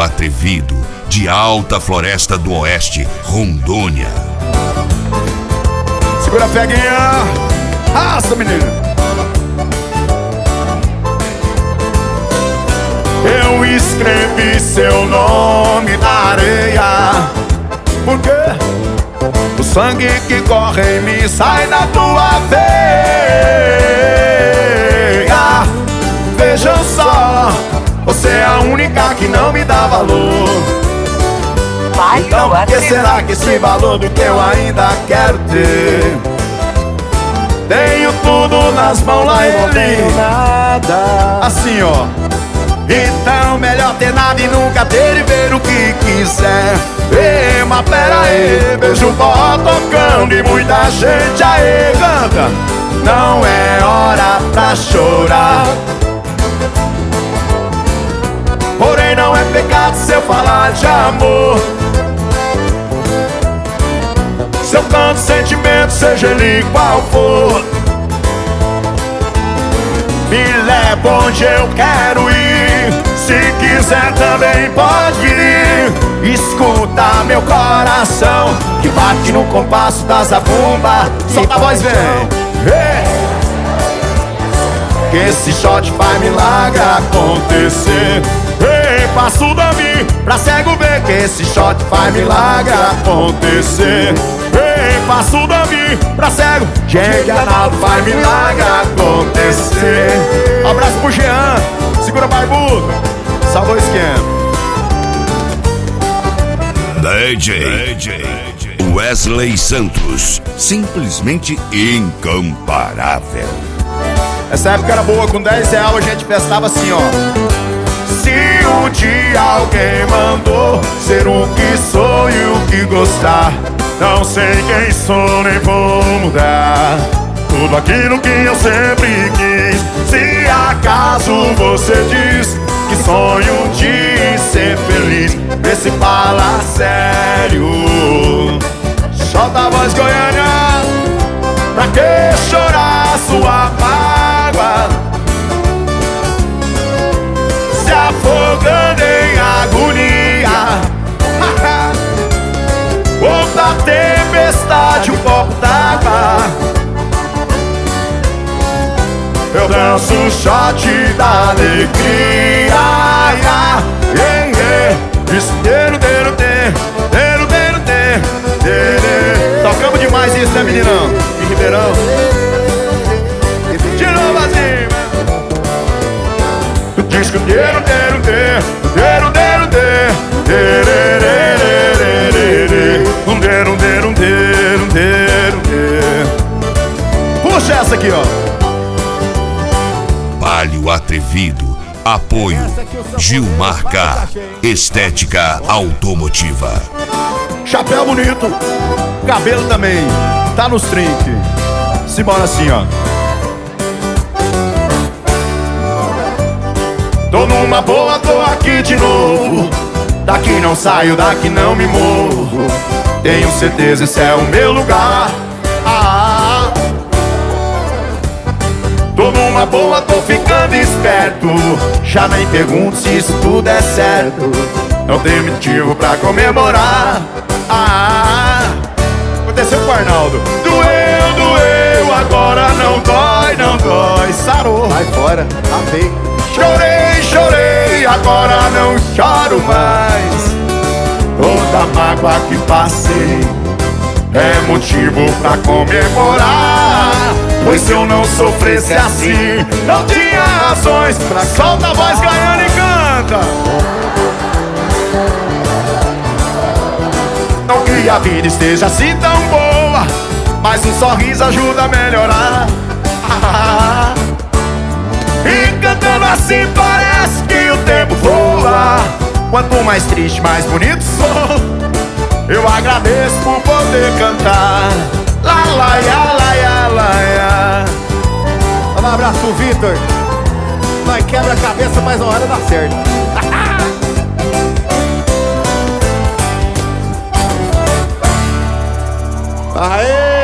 Atrevido, de Alta Floresta do Oeste, Rondônia. Segura a peguinha. Arrasta, menina. Eu escrevi seu nome na areia, porque o sangue que corre em mim sai da tua veia. Vejam só, você é a única que não me dá valor. Então por que será que esse valor do que eu ainda quero ter? Tenho tudo nas mãos lá e não tenho nada. Assim ó. Então melhor ter nada e nunca ter e ver o que quiser. Ei, mas pera aí, vejo o forró tocando e muita gente aí canta. Não é hora pra chorar, porém não é pecado se eu falar de amor. Se eu canto sentimento, seja ele qual for, me leva onde eu quero ir. Se quiser também pode vir. Escuta meu coração que bate no compasso da zabumba. Solta a voz, vem. Que esse shot faz milagre acontecer. Ei, passo da mim pra cego ver que esse shot faz milagre acontecer. Ei, passo da mim pra cego, gente, Arnaldo faz milagre acontecer. Um abraço pro Jean, segura barbudo, salvou o esquema. DJ Wesley Santos, simplesmente incomparável. Essa época era boa, com 10 reais a gente festava assim, ó. Se um dia alguém mandou ser o que sou e o que gostar, não sei quem sou nem vou mudar tudo aquilo que eu sempre quis. Se acaso você diz que sonho um dia em ser feliz, vê se fala sério. Solta a voz, Goiânia. Pra que chorar sua mágoa, se afogando em agonia? Outra tempestade, um copo d'água, eu danço o shot da alegria. Tocamos demais isso, né, meninão? De Ribeirão. De novo assim. Disco puxa essa aqui, ó. Palio Atrevido, apoio Gilmar K, estética automotiva. Chapéu bonito, cabelo também, tá nos trinques. Simbora assim, ó. Tô numa boa, tô aqui de novo. Daqui não saio, daqui não me movo. Tenho certeza, esse é o meu lugar. Tô numa boa, tô ficando esperto. Já nem pergunto se isso tudo é certo. Não tem motivo pra comemorar. Aconteceu com o Arnaldo. Doeu, doeu, agora não dói, não dói. Sarou. Vai fora, amei. Chorei, chorei, agora não choro mais. Toda mágoa que passei é motivo pra comemorar. Pois se eu não sofresse assim, não tinha razões pra... Solta a voz, Goiânia, e canta. Não que a vida esteja assim tão boa, mas um sorriso ajuda a melhorar. E cantando assim parece que o tempo voa. Quanto mais triste, mais bonito sou. Eu agradeço por poder cantar. Lá, lá, ya, lá, ya, lá, ya. Um abraço pro Vitor. Nós quebra a cabeça, mas uma hora dá certo. Aê!